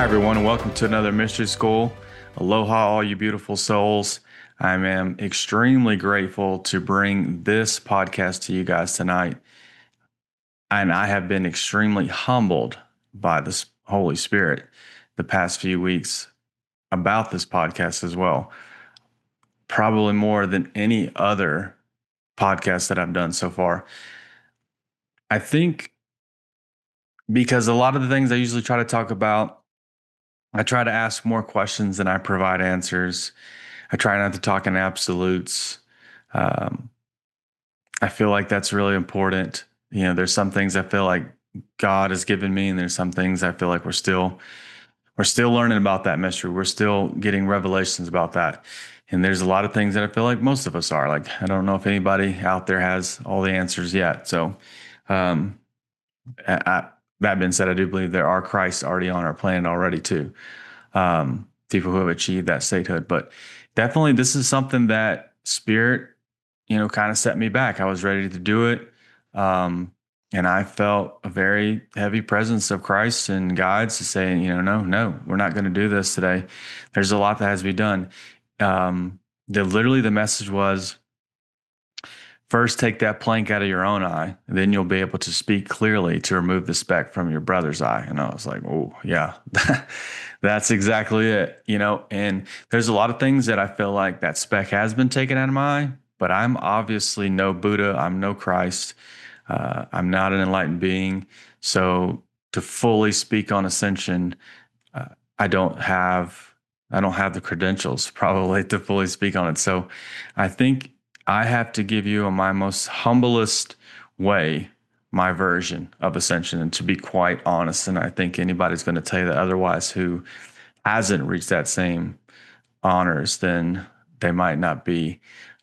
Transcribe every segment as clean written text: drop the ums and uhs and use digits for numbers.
everyone, and welcome to another Mystery School. Aloha, all you beautiful souls. I am extremely grateful to bring this podcast to you guys tonight. And I have been extremely humbled by this Holy Spirit the past few weeks about this podcast as well. Probably more than any other podcast that I've done so far. I think because a lot of the things I usually try to talk about, I try to ask more questions than I provide answers. I try not to talk in absolutes. Um, I feel like that's really important. There's some things I feel like God has given me, and there's some things I feel like we're still learning about that mystery. We're still getting revelations about that. And there's a lot of things that I feel like most of us are. Like, I don't know if anybody out there has all the answers yet. So, um, that being said, I do believe there are Christs already on our planet already too. People who have achieved that statehood. But definitely this is something that Spirit, kind of set me back. I was ready to do it. And I felt a very heavy presence of Christ and guides to say, no, we're not going to do this today. There's a lot that has to be done. The message was, first, take that plank out of your own eye, and then you'll be able to speak clearly to remove the speck from your brother's eye. And I was like, oh, yeah, that's exactly it. And there's a lot of things that I feel like that speck has been taken out of my eye, but I'm obviously no Buddha. I'm no Christ. I'm not an enlightened being. So to fully speak on ascension, I don't have the credentials probably to fully speak on it. So I think I have to give you in my most humblest way my version of ascension, and to be quite honest, and I think anybody's going to tell you that otherwise who hasn't reached that same honors, then they might not be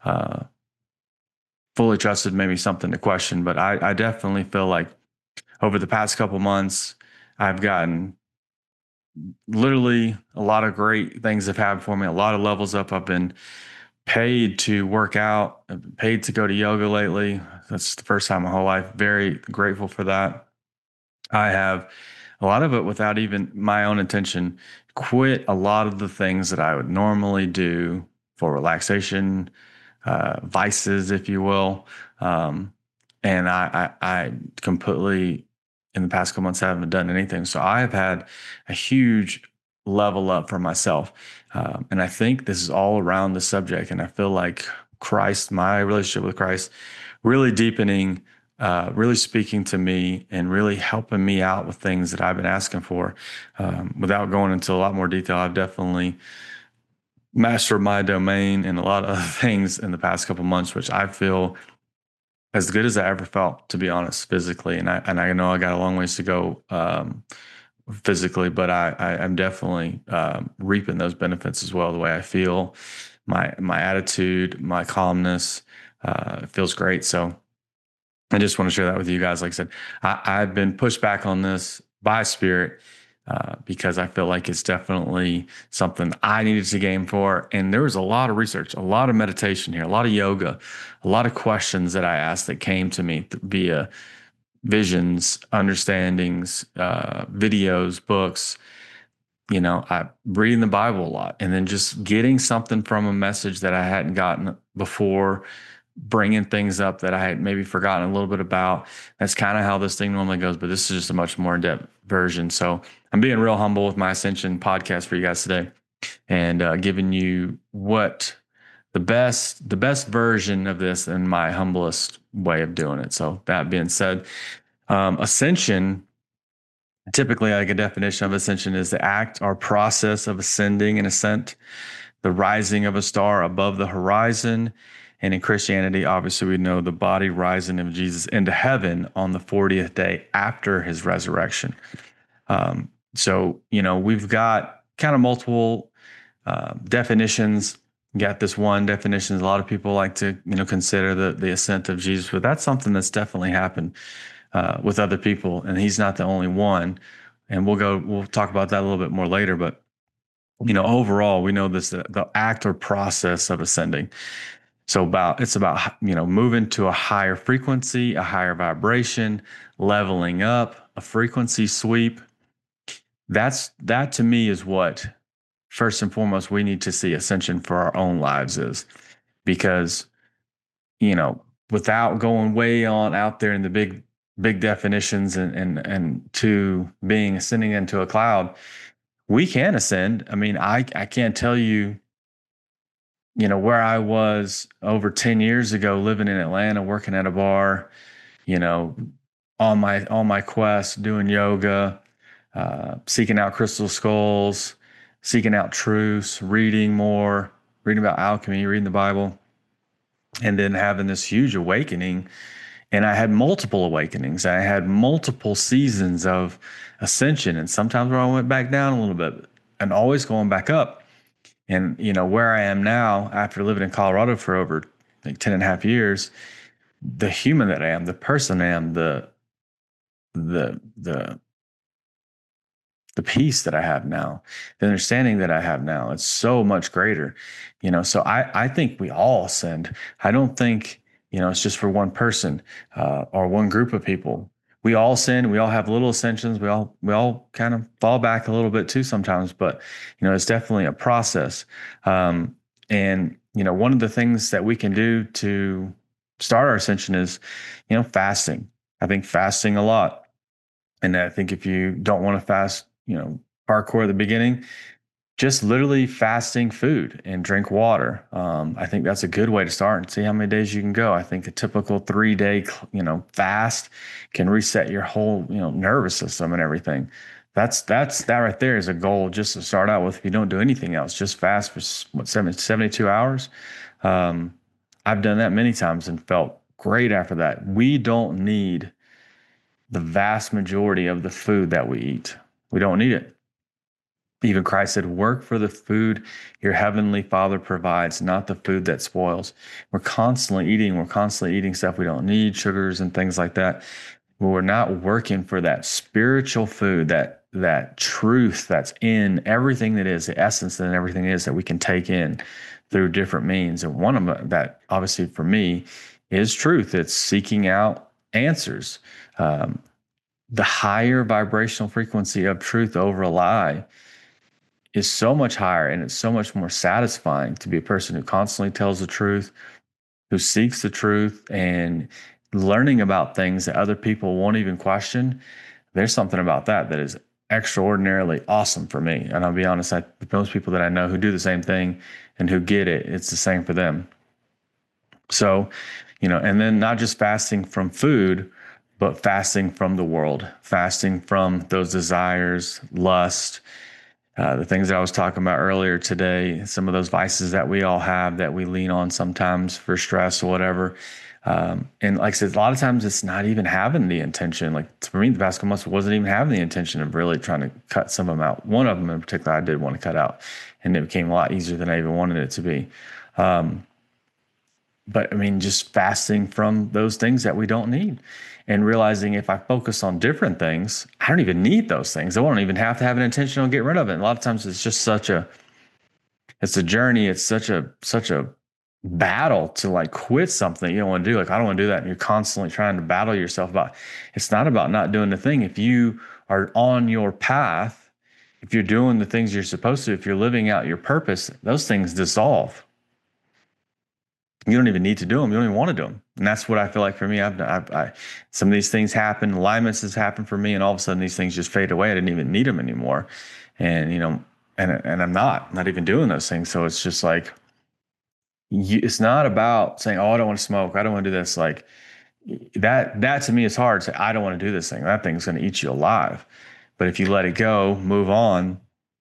fully trusted, maybe something to question. But I definitely feel like over the past couple months, I've gotten literally a lot of great things have happened for me, a lot of levels up. I've been paid to work out, I've been paid to go to yoga lately. That's the first time in my whole life. Very grateful for that. I have a lot of it without even my own intention, quit a lot of the things that I would normally do for relaxation, vices, if you will. And I completely, in the past couple months, haven't done anything. So I have had a huge level up for myself. And I think this is all around the subject. And I feel like Christ, my relationship with Christ, really deepening, really speaking to me and really helping me out with things that I've been asking for. Without going into a lot more detail, I've definitely mastered my domain and a lot of other things in the past couple months, which I feel as good as I ever felt, to be honest, physically. And I know I got a long ways to go physically, but I'm definitely reaping those benefits as well. The way I feel, my attitude, my calmness, feels great. So I just want to share that with you guys. Like I said, I've been pushed back on this by Spirit because I feel like it's definitely something I needed to game for. And there was a lot of research, a lot of meditation here, a lot of yoga, a lot of questions that I asked that came to me via visions, understandings, videos, books. I reading the Bible a lot, and then just getting something from a message that I hadn't gotten before, bringing things up that I had maybe forgotten a little bit about. That's kind of how this thing normally goes, but this is just a much more in-depth version. So I'm being real humble with my Ascension podcast for you guys today, and giving you what the best version of this in my humblest way of doing it. So that being said, ascension, typically, like a definition of ascension, is the act or process of ascending and ascent, the rising of a star above the horizon. And in Christianity, obviously, we know the body rising of Jesus into heaven on the 40th day after his resurrection. So, we've got kind of multiple definitions. Got this one definition. A lot of people like to, consider the ascent of Jesus, but that's something that's definitely happened with other people, and he's not the only one. And we'll talk about that a little bit more later. But overall, we know this the act or process of ascending. So it's about moving to a higher frequency, a higher vibration, leveling up, a frequency sweep. that to me is what first and foremost we need to see ascension for our own lives is, because without going way on out there in the big definitions and to being ascending into a cloud, we can ascend. I mean, I can't tell you, where I was over 10 years ago, living in Atlanta, working at a bar, you know, on my quest, doing yoga, seeking out crystal skulls, seeking out truths, reading more, reading about alchemy, reading the Bible, and then having this huge awakening. And I had multiple awakenings. I had multiple seasons of ascension, and sometimes where I went back down a little bit and always going back up. And, where I am now after living in Colorado for over like 10 and a half years, the human that I am, the person I am, the peace that I have now, the understanding that I have now, it's so much greater. So I think we all ascend. I don't think, it's just for one person or one group of people. We all sin. We all have little ascensions. We all kind of fall back a little bit too sometimes, but it's definitely a process. And one of the things that we can do to start our ascension is, fasting. I think fasting a lot. And I think if you don't want to fast, hardcore at the beginning, just literally fasting food and drink water. I think that's a good way to start and see how many days you can go. I think a typical 3-day, fast can reset your whole, nervous system and everything. That right there is a goal just to start out with. If you don't do anything else, just fast for 72 hours. I've done that many times and felt great after that. We don't need the vast majority of the food that we eat. We don't need it. Even Christ said, work for the food your heavenly Father provides, not the food that spoils. We're constantly eating stuff we don't need, sugars and things like that. But we're not working for that spiritual food, that truth that's in everything that is, the essence that everything is that we can take in through different means. And one of them that obviously for me is truth. It's seeking out answers. The higher vibrational frequency of truth over a lie is so much higher, and it's so much more satisfying to be a person who constantly tells the truth, who seeks the truth, and learning about things that other people won't even question. There's something about that is extraordinarily awesome for me. And I'll be honest, most people that I know who do the same thing and who get it, it's the same for them. So, and then not just fasting from food, but fasting from the world, fasting from those desires, lust, the things that I was talking about earlier today, some of those vices that we all have that we lean on sometimes for stress or whatever. And like I said, a lot of times it's not even having the intention. Like for me, the past couple months wasn't even having the intention of really trying to cut some of them out. One of them in particular, I did want to cut out, and it became a lot easier than I even wanted it to be. But I mean, just fasting from those things that we don't need and realizing if I focus on different things, I don't even need those things. I won't even have to have an intention on getting rid of it. And a lot of times it's just it's a journey. It's such a battle to like quit something you don't want to do. Like, I don't want to do that. And you're constantly trying to battle yourself about, it's not about not doing the thing. If you are on your path, if you're doing the things you're supposed to, if you're living out your purpose, those things dissolve. You don't even need to do them. You don't even want to do them. And that's what I feel like for me. Some of these things happen, alignments has happened for me, and all of a sudden these things just fade away. I didn't even need them anymore. And, and I'm not even doing those things. So it's just like, it's not about saying, oh, I don't want to smoke. I don't want to do this. Like that to me is hard. Say, I don't want to do this thing. That thing's going to eat you alive. But if you let it go, move on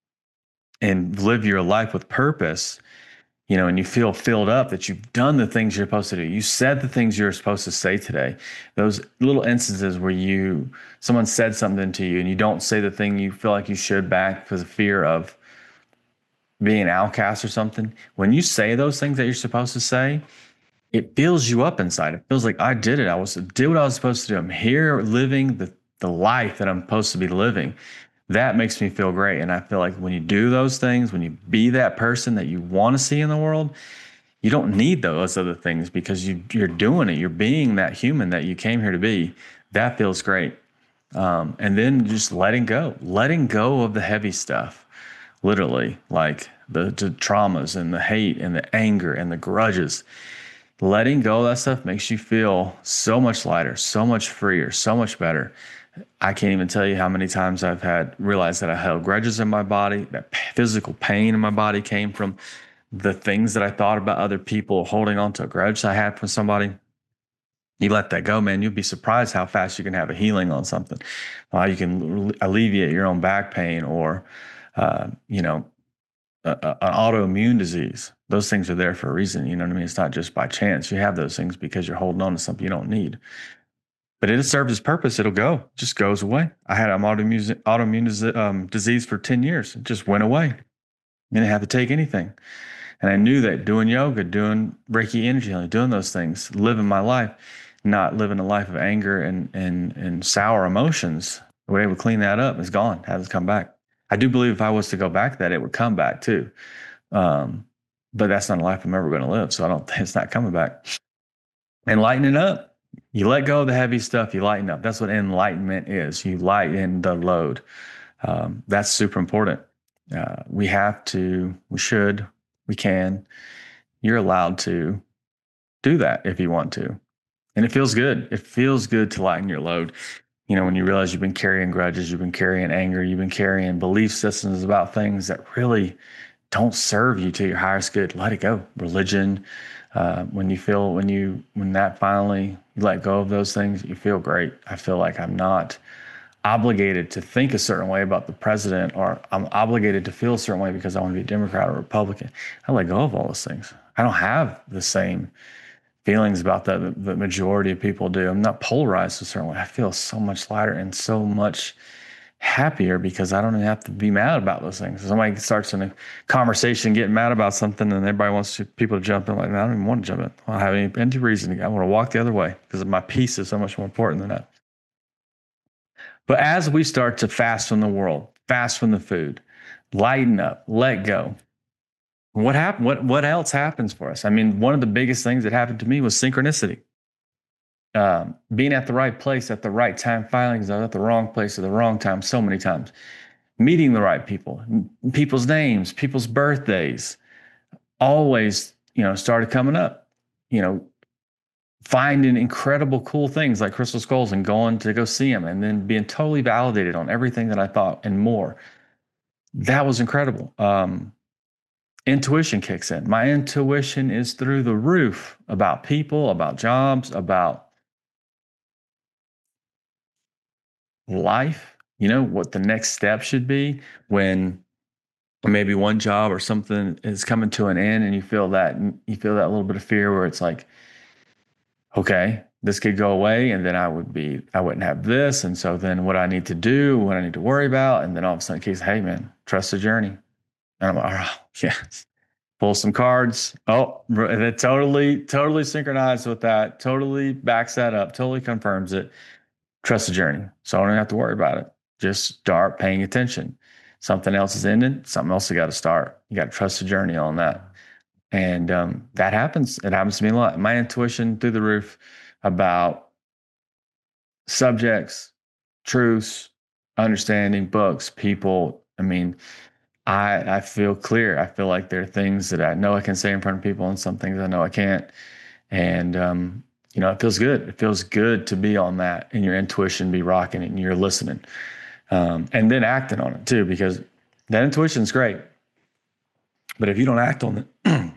and live your life with purpose, and you feel filled up that you've done the things you're supposed to do. You said the things you're supposed to say today. Those little instances where someone said something to you and you don't say the thing you feel like you should back because of fear of being an outcast or something. When you say those things that you're supposed to say, it fills you up inside. It feels like I did it. Did what I was supposed to do. I'm here living the life that I'm supposed to be living. That makes me feel great. And I feel like when you do those things, when you be that person that you want to see in the world, you don't need those other things because you're doing it. You're being that human that you came here to be. That feels great. And then just letting go of the heavy stuff, literally, like the traumas and the hate and the anger and the grudges. Letting go of that stuff makes you feel so much lighter, so much freer, so much better. I can't even tell you how many times I've had realized that I held grudges in my body, that physical pain in my body came from the things that I thought about other people, holding on to a grudge I had from somebody. You let that go, man, you'll be surprised how fast you can have a healing on something. You can alleviate your own back pain or, you know, an autoimmune disease. Those things are there for a reason. You know what I mean? It's not just by chance. You have those things because you're holding on to something you don't need. But it served its purpose. It'll go. It just goes away. I had an autoimmune disease for 10 years. It just went away. I didn't have to take anything. And I knew that doing yoga, doing Reiki energy healing, doing those things, living my life, not living a life of anger and sour emotions, the way I would clean that up is gone, hasn't come back. I do believe if I was to go back, that it would come back too. But that's not a life I'm ever going to live. So I don't think it's not coming back. And lightening up, you let go of the heavy stuff, you lighten up. That's what enlightenment is. You lighten the load. That's super important. We have to, we should, we can. You're allowed to do that if you want to. And it feels good. It feels good to lighten your load. You know, when you realize you've been carrying grudges, you've been carrying anger, you've been carrying belief systems about things that really don't serve you to your highest good, let it go. Religion, when that finally you let go of those things, you feel great. I feel like I'm not obligated to think a certain way about the president, or I'm obligated to feel a certain way because I want to be a Democrat or Republican. I let go of all those things. I don't have the same feelings about that the majority of people do. I'm not polarized a certain way. I feel so much lighter and so much happier because I don't even have to be mad about those things. Somebody starts in a conversation getting mad about something and everybody wants people to jump in. Like, man, I don't even want to jump in. I don't have any reason. I want to walk the other way because my peace is so much more important than that. But as we start to fast from the world, fast from the food, lighten up, let go, what happened? What else happens for us? I mean, one of the biggest things that happened to me was synchronicity. Being at the right place at the right time, finding I was at the wrong place at the wrong time so many times. Meeting the right people, people's names, people's birthdays, always, started coming up. Finding incredible cool things like crystal skulls and going to go see them and then being totally validated on everything that I thought and more. That was incredible. Intuition kicks in. My intuition is through the roof about people, about jobs, about life, what the next step should be when maybe one job or something is coming to an end and you feel that little bit of fear where it's like, okay, this could go away and then I wouldn't have this. And so then what I need to do, what I need to worry about. And then all of a sudden it keeps, hey man, trust the journey. And I'm like, oh, yes. Pull some cards. Oh, it totally synchronized with that. Totally backs that up. Totally confirms it. Trust the journey. So I don't have to worry about it. Just start paying attention. Something else is ending. Something else you got to start. You got to trust the journey on that. And that happens. It happens to me a lot. My intuition through the roof about subjects, truths, understanding, books, people. I mean, I feel clear. I feel like there are things that I know I can say in front of people and some things I know I can't. And, it feels good. It feels good to be on that and your intuition be rocking it and you're listening. And then acting on it too, because that intuition is great. But if you don't act on it,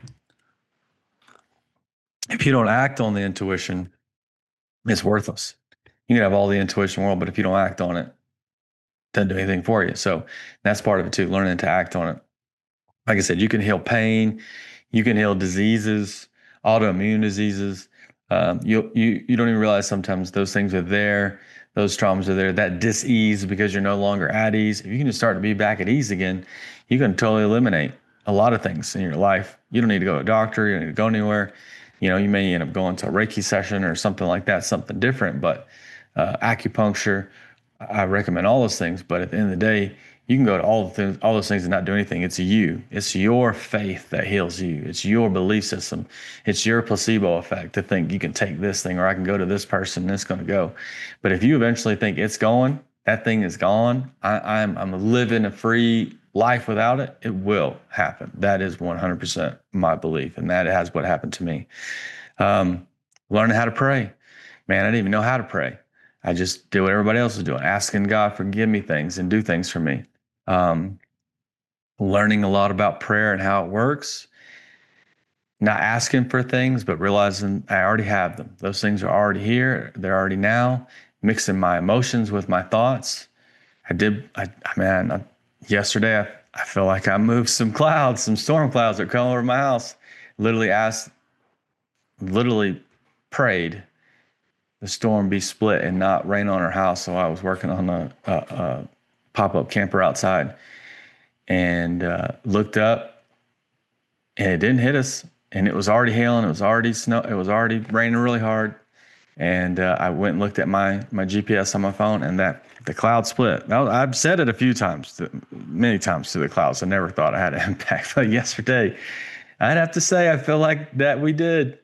if you don't act on the intuition, it's worthless. You can have all the intuition in the world, but if you don't act on it, doesn't do anything for you. So that's part of it too, learning to act on it. Like I said, you can heal pain, you can heal diseases, autoimmune diseases. You don't even realize sometimes those things are there, those traumas are there, that dis-ease because you're no longer at ease. If you can just start to be back at ease again, you can totally eliminate a lot of things in your life. You don't need to go to a doctor, you don't need to go anywhere. You may end up going to a Reiki session or something like that, something different, but acupuncture, I recommend all those things. But at the end of the day, You can go to all those things and not do anything. It's you. It's your faith that heals you. It's your belief system. It's your placebo effect to think you can take this thing or I can go to this person and it's going to go. But if you eventually think it's going, that thing is gone. I'm living a free life without it. It will happen. That is 100% my belief, and that has what happened to me. Learning how to pray. Man, I didn't even know how to pray. I just did what everybody else was doing, asking God forgive me things and do things for me. Um, Learning a lot about prayer and how it works, not asking for things, but realizing I already have them. Those things are already here. They're already now, mixing my emotions with my thoughts. Yesterday, I feel like I moved some clouds, some storm clouds that come over my house. Literally prayed the storm be split and not rain on our house. So I was working on a pop-up camper outside and looked up, and it didn't hit us. And it was already hailing. It was already snow. It was already raining really hard. And I went and looked at my GPS on my phone, and that the cloud split. Now, I've said it a few times, many times to the clouds. I never thought I had an impact. But yesterday, I'd have to say I feel like that we did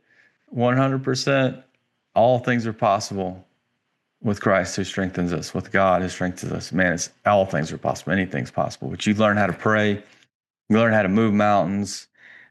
100%. All things are possible with Christ who strengthens us, with God who strengthens us. Man, it's all things are possible. Anything's possible. But you learn how to pray. You learn how to move mountains.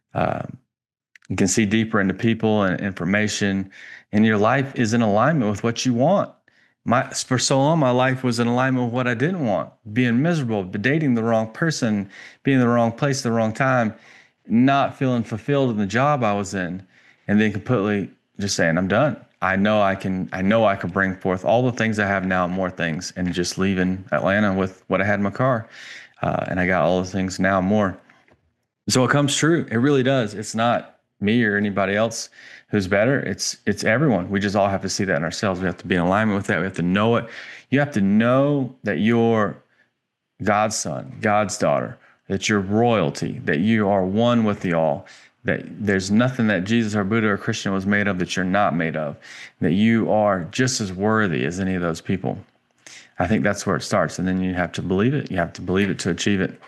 You can see deeper into people and information, and your life is in alignment with what you want. For so long, my life was in alignment with what I didn't want, being miserable, dating the wrong person, being in the wrong place at the wrong time, not feeling fulfilled in the job I was in, and then completely just saying, I'm done. I know I can bring forth all the things I have now and more things, and just leaving Atlanta with what I had in my car. And I got all the things now and more. So it comes true. It really does. It's not me or anybody else who's better. It's everyone. We just all have to see that in ourselves. We have to be in alignment with that. We have to know it. You have to know that you're God's son, God's daughter, that you're royalty, that you are one with the all, that there's nothing that Jesus or Buddha or Christian was made of that you're not made of, that you are just as worthy as any of those people. I think that's where it starts. And then you have to believe it. You have to believe it to achieve it.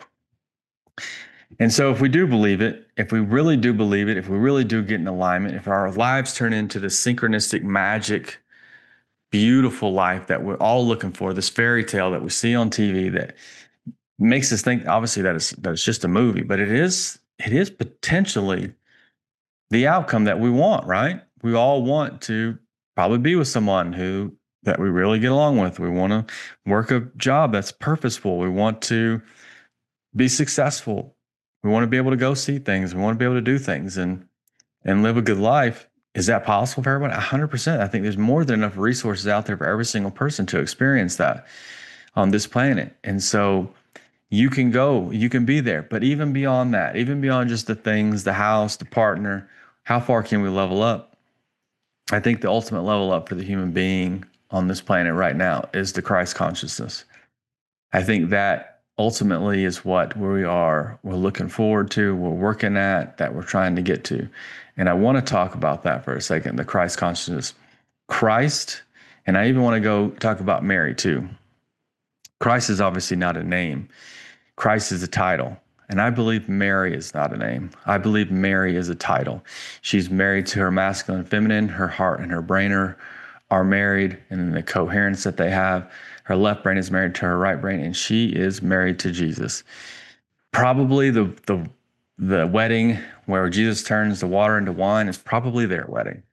And so if we do believe it, if we really do believe it, if we really do get in alignment, if our lives turn into this synchronistic, magic, beautiful life that we're all looking for, this fairy tale that we see on TV that makes us think, obviously, that it's just a movie, but it is potentially the outcome that we want, right? We all want to probably be with someone that we really get along with. We want to work a job that's purposeful. We want to be successful. We want to be able to go see things. We want to be able to do things and live a good life. Is that possible for everyone? 100%. I think there's more than enough resources out there for every single person to experience that on this planet. And so you can go, you can be there. But even beyond that, even beyond just the things, the house, the partner, how far can we level up? I think the ultimate level up for the human being on this planet right now is the Christ consciousness. I think that ultimately is what we're looking forward to, we're working at, that we're trying to get to. And I want to talk about that for a second, the Christ consciousness. Christ, and I even want to go talk about Mary too. Christ is obviously not a name. Christ is a title. And I believe Mary is not a name. I believe Mary is a title. She's married to her masculine and feminine. Her heart and her brain are married, and the coherence that they have. Her left brain is married to her right brain, and she is married to Jesus. Probably the wedding where Jesus turns the water into wine is probably their wedding.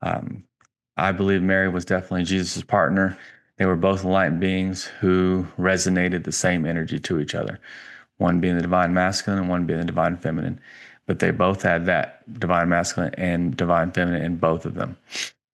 I believe Mary was definitely Jesus' partner. They were both enlightened beings who resonated the same energy to each other, one being the divine masculine and one being the divine feminine. But they both had that divine masculine and divine feminine in both of them.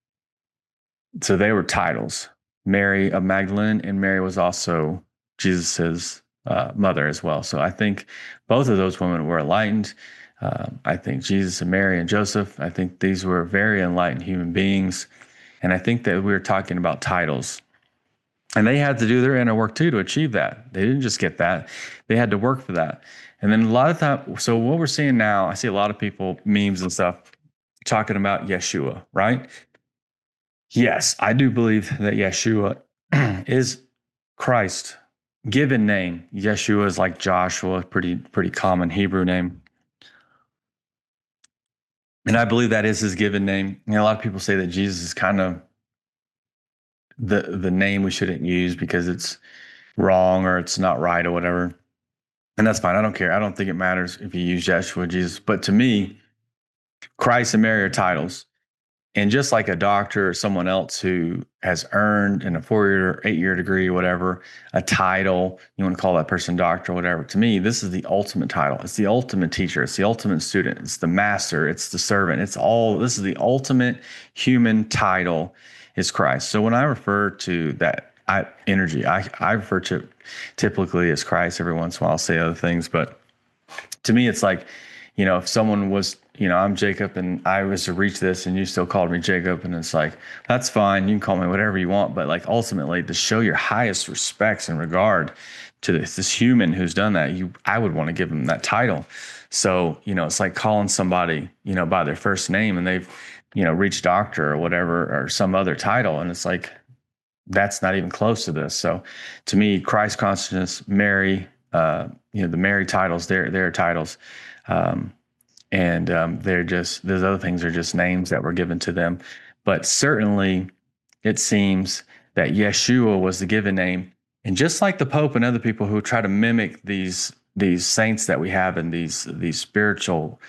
So they were titles. Mary of Magdalene, and Mary was also Jesus's mother as well. So I think both of those women were enlightened. I think Jesus and Mary and Joseph, I think these were very enlightened human beings. And I think that we were talking about titles. And they had to do their inner work too to achieve that. They didn't just get that. They had to work for that. And then a lot of time, so what we're seeing now, I see a lot of people, memes and stuff, talking about Yeshua, right? Yes, I do believe that Yeshua is Christ given name. Yeshua is like Joshua, pretty common Hebrew name. And I believe that is his given name. A lot of people say that Jesus is kind of the name we shouldn't use because it's wrong or it's not right or whatever. And that's fine. I don't care. I don't think it matters if you use Yeshua, Jesus. But to me, Christ and Mary are titles. And just like a doctor or someone else who has earned in a 4-year, 8-year degree, whatever, a title, you want to call that person doctor or whatever. To me, this is the ultimate title. It's the ultimate teacher. It's the ultimate student. It's the master. It's the servant. This is the ultimate human title is Christ. So when I refer to that energy, I refer to it typically as Christ. Every once in a while I'll say other things, but to me, it's like, if someone was, I'm Jacob and I was to reach this and you still called me Jacob, and it's like, that's fine. You can call me whatever you want. But like ultimately to show your highest respects and regard to this human who's done that, I would want to give them that title. So, it's like calling somebody, by their first name and they've, reached doctor or whatever, or some other title. And it's like, that's not even close to this. So to me, Christ consciousness, Mary, the Mary titles, their titles. They're just, those other things are just names that were given to them. But certainly it seems that Yeshua was the given name. And just like the Pope and other people who try to mimic these saints that we have and these spiritual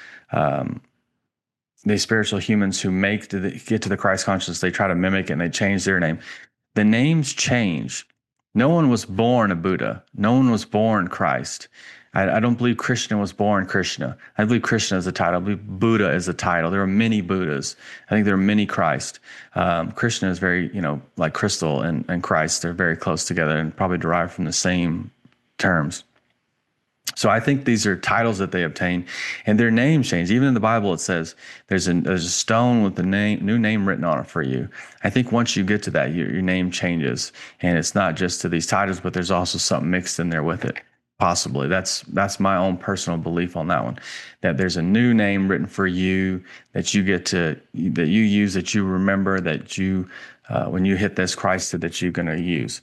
humans who get to the Christ consciousness, they try to mimic it and they change their name. The names change. No one was born a Buddha. No one was born Christ. I don't believe Krishna was born Krishna. I believe Krishna is a title. I believe Buddha is a title. There are many Buddhas. I think there are many Christ. Krishna is very, like crystal and Christ. They're very close together and probably derived from the same terms. So I think these are titles that they obtain, and their names change. Even in the Bible, it says there's a stone with the new name written on it for you. I think once you get to that, your name changes, and it's not just to these titles, but there's also something mixed in there with it. Possibly. That's my own personal belief on that one, that there's a new name written for you that you use, that you remember, that you, when you hit this Christ, that you're going to use.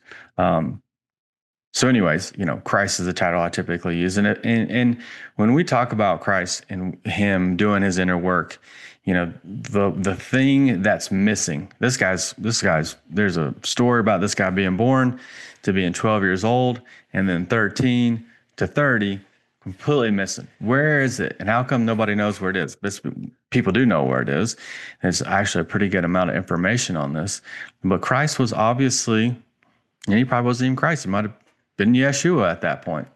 So anyways, Christ is the title I typically use. And when we talk about Christ and him doing his inner work, the thing that's missing, this guy's, there's a story about this guy being born to being 12 years old and then 13 to 30, completely missing. Where is it? And how come nobody knows where it is? But people do know where it is. There's actually a pretty good amount of information on this. But Christ was obviously, and he probably wasn't even Christ. It might have been Yeshua at that point.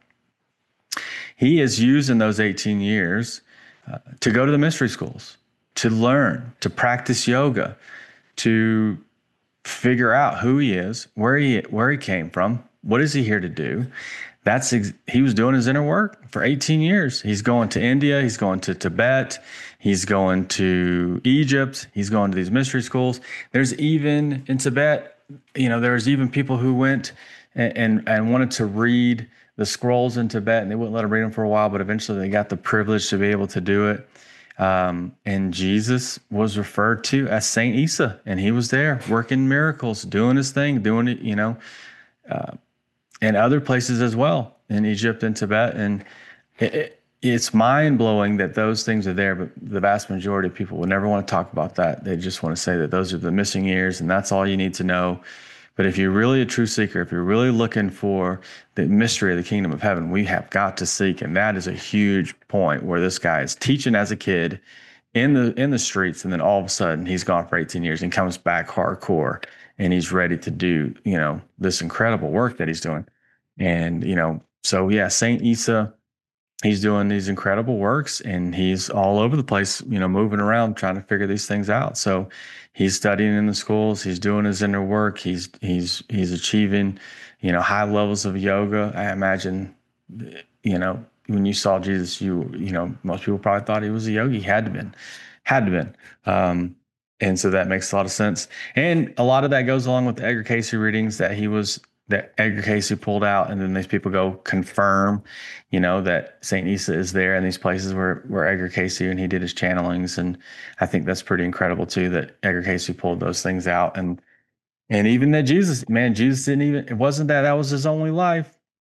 He is used in those 18 years to go to the mystery schools, to learn, to practice yoga, to figure out who he is, where he came from, what is he here to do. He was doing his inner work for 18 years. He's going to India, he's going to Tibet, he's going to Egypt, he's going to these mystery schools. There's even in Tibet, there's even people who went and wanted to read the scrolls in Tibet, and they wouldn't let them read them for a while, but eventually they got the privilege to be able to do it. And Jesus was referred to as Saint Isa, and he was there working miracles, doing his thing, doing it, and other places as well in Egypt and Tibet. And it's mind blowing that those things are there, but the vast majority of people will never want to talk about that. They just want to say that those are the missing years and that's all you need to know. But if you're really a true seeker, if you're really looking for the mystery of the kingdom of heaven, we have got to seek. And that is a huge point where this guy is teaching as a kid in the streets. And then all of a sudden he's gone for 18 years and comes back hardcore and he's ready to do, this incredible work that he's doing. And, so yeah, Saint Isa, he's doing these incredible works and he's all over the place, moving around, trying to figure these things out. So he's studying in the schools, he's doing his inner work. He's achieving, high levels of yoga. I imagine, when you saw Jesus, most people probably thought he was a yogi. He had to been. And so that makes a lot of sense. And a lot of that goes along with the Edgar Cayce readings that Edgar Cayce pulled out, and then these people go confirm, that Saint Isa is there in these places where Edgar Cayce and he did his channelings, and I think that's pretty incredible too that Edgar Cayce pulled those things out, and even that Jesus didn't even, it wasn't that was his only life.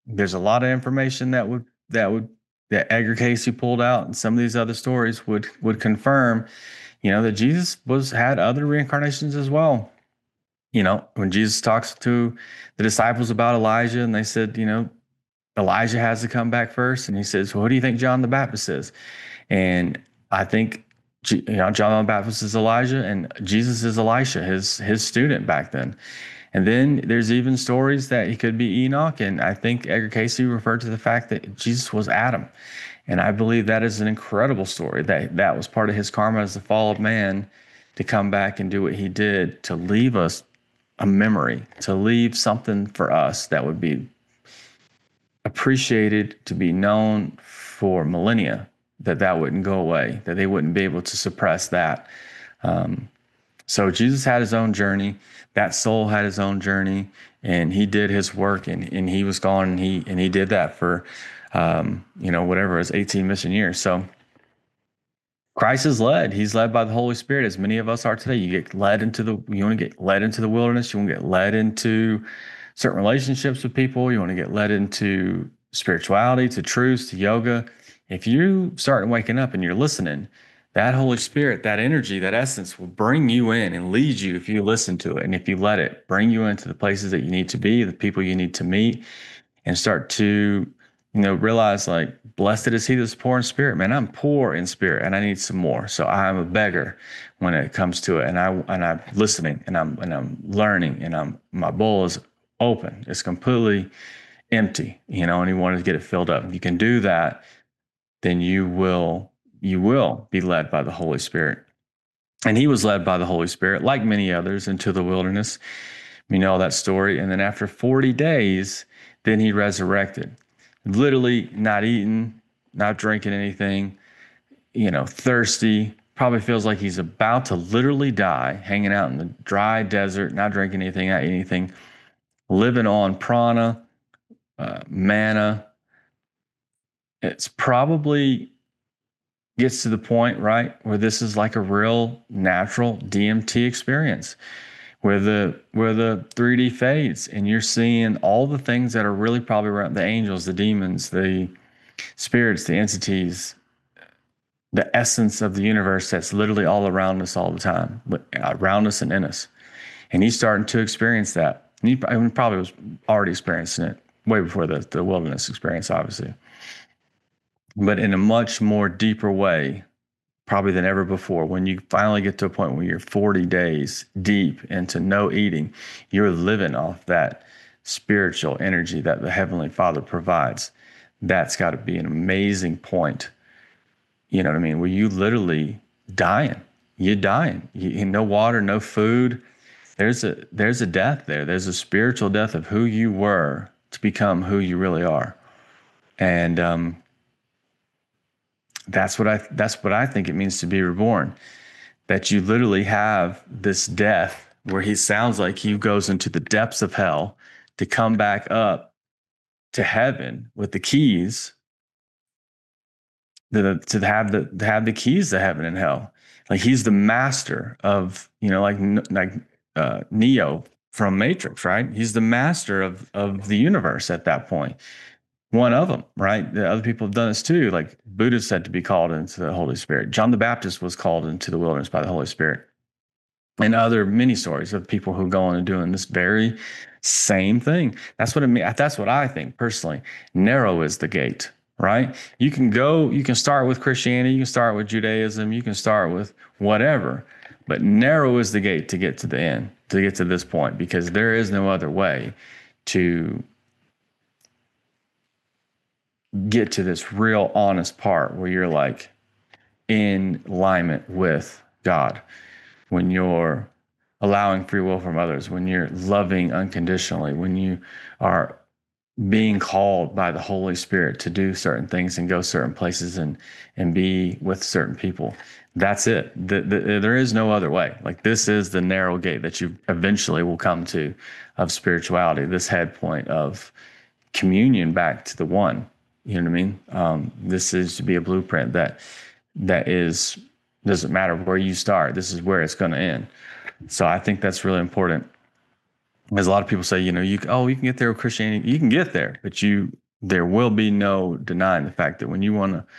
There's a lot of information that Edgar Casey pulled out, and some of these other stories would confirm, that Jesus had other reincarnations as well. When Jesus talks to the disciples about Elijah, and they said, Elijah has to come back first, and he says, "Well, what do you think John the Baptist is?" And I think, John the Baptist is Elijah, and Jesus is Elisha, his student back then. And then there's even stories that he could be Enoch. And I think Edgar Casey referred to the fact that Jesus was Adam. And I believe that is an incredible story, that was part of his karma as the fall of man, to come back and do what he did, to leave us a memory, to leave something for us that would be appreciated, to be known for millennia, that wouldn't go away, that they wouldn't be able to suppress that. So Jesus had his own journey. That soul had his own journey, and he did his work, and he was gone, and he did that for, whatever it was, 18 mission years. So Christ is led. He's led by the Holy Spirit, as many of us are today. You want to get led into the wilderness. You want to get led into certain relationships with people. You want to get led into spirituality, to truths, to yoga. If you start waking up and you're listening, that Holy Spirit, that energy, that essence will bring you in and lead you if you listen to it. And if you let it bring you into the places that you need to be, the people you need to meet, and start to, realize, like, blessed is he that's poor in spirit. Man, I'm poor in spirit and I need some more. So I'm a beggar when it comes to it. And I'm listening, and I'm learning, and my bowl is open. It's completely empty, and you want to get it filled up. If you can do that, then you will be led by the Holy Spirit. And he was led by the Holy Spirit, like many others, into the wilderness. We know that story. And then after 40 days, then he resurrected. Literally not eating, not drinking anything, thirsty. Probably feels like he's about to literally die, hanging out in the dry desert, not drinking anything, not eating anything, living on prana, manna. It's probably gets to the point, right, where this is like a real natural DMT experience, where the 3D fades, and you're seeing all the things that are really probably around, the angels, the demons, the spirits, the entities, the essence of the universe that's literally all around us all the time, around us and in us. And he's starting to experience that. And he probably was already experiencing it way before the wilderness experience, obviously, but in a much more deeper way, probably than ever before. When you finally get to a point where you're 40 days deep into no eating, you're living off that spiritual energy that the Heavenly Father provides. That's got to be an amazing point. You know what I mean? Where you literally dying. You're dying. No water, no food. There's a death there. There's a spiritual death of who you were to become who you really are. And that's what I think it means to be reborn. That you literally have this death where he sounds like he goes into the depths of hell to come back up to heaven with the keys, to have the keys to heaven and hell. Like he's the master of, like Neo from Matrix, right? He's the master of the universe at that point. One of them, right? The other people have done this too. Like Buddha said to be called into the Holy Spirit. John the Baptist was called into the wilderness by the Holy Spirit. And other many stories of people who go on and doing this very same thing. That's what it means. That's what I think personally. Narrow is the gate, right? You can start with Christianity, you can start with Judaism, you can start with whatever, but narrow is the gate to get to the end, to get to this point, because there is no other way to get to this real honest part where you're like in alignment with God, when you're allowing free will from others, when you're loving unconditionally, when you are being called by the Holy Spirit to do certain things and go certain places and be with certain people. That's it. There is no other way. Like this is the narrow gate that you eventually will come to of spirituality, this head point of communion back to the one. You know what I mean? This is to be a blueprint that is, doesn't matter where you start. This is where it's going to end. So I think that's really important. As a lot of people say, you can get there with Christianity. You can get there, but there will be no denying the fact that when you want to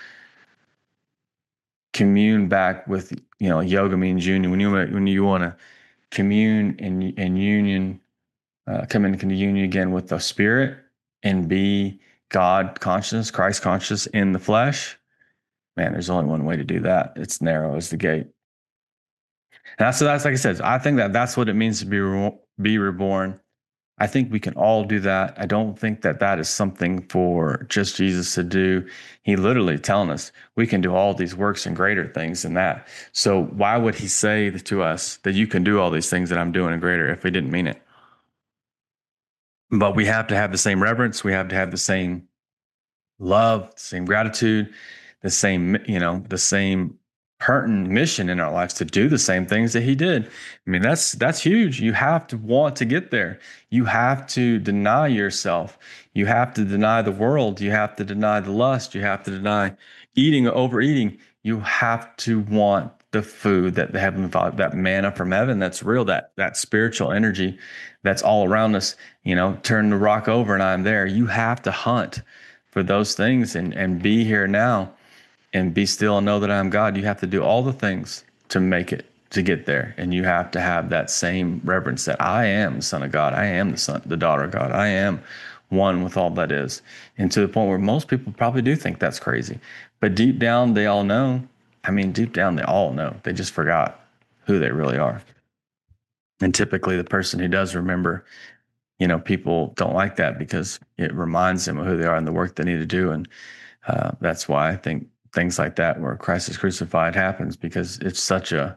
commune back with, yoga means union. When you want to commune in union, come into union again with the spirit and be God conscious, Christ conscious in the flesh, man, there's only one way to do that. It's narrow as the gate. And that's like I said, I think that's what it means to be reborn. I think we can all do that. I don't think that is something for just Jesus to do. He literally telling us we can do all these works and greater things than that. So why would he say to us that you can do all these things that I'm doing and greater if he didn't mean it? But we have to have the same reverence. We have to have the same love, the same gratitude, the same pertinent mission in our lives to do the same things that he did. I mean, that's huge. You have to want to get there. You have to deny yourself. You have to deny the world. You have to deny the lust. You have to deny eating or overeating. You have to want the food that the Heavenly Father, that manna from heaven, that's real, that spiritual energy that's all around us. Turn the rock over and I'm there. You have to hunt for those things and be here now and be still and know that I'm God. You have to do all the things to make it, to get there. And you have to have that same reverence that I am the Son of God. I am the daughter of God. I am one with all that is. And to the point where most people probably do think that's crazy. But deep down, they all know. I mean, deep down, they all know. They just forgot who they really are. And typically the person who does remember, people don't like that because it reminds them of who they are and the work they need to do. And that's why I think things like that, where Christ is crucified, happens, because it's such a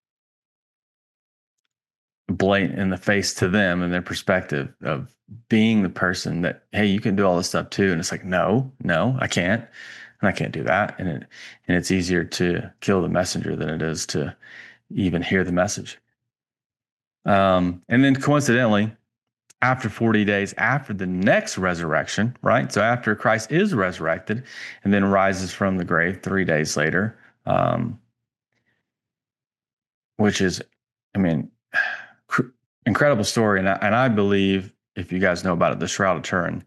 blatant in the face to them and their perspective of being the person that, hey, you can do all this stuff too. And it's like, no, I can't. And I can't do that. And it's easier to kill the messenger than it is to even hear the message. And then coincidentally, after 40 days after the next resurrection, right? So after Christ is resurrected and then rises from the grave 3 days later, which is, I mean, incredible story. And I believe, if you guys know about it, the Shroud of Turin,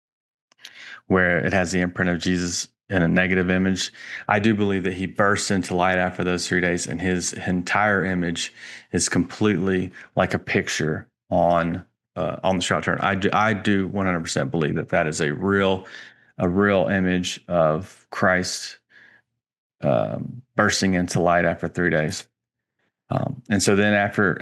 where it has the imprint of Jesus in a negative image. I do believe that he bursts into light after those 3 days, and his entire image is completely like a picture on the Shroud of Turin. I do 100% believe that is a real image of Christ bursting into light after 3 days. And so then after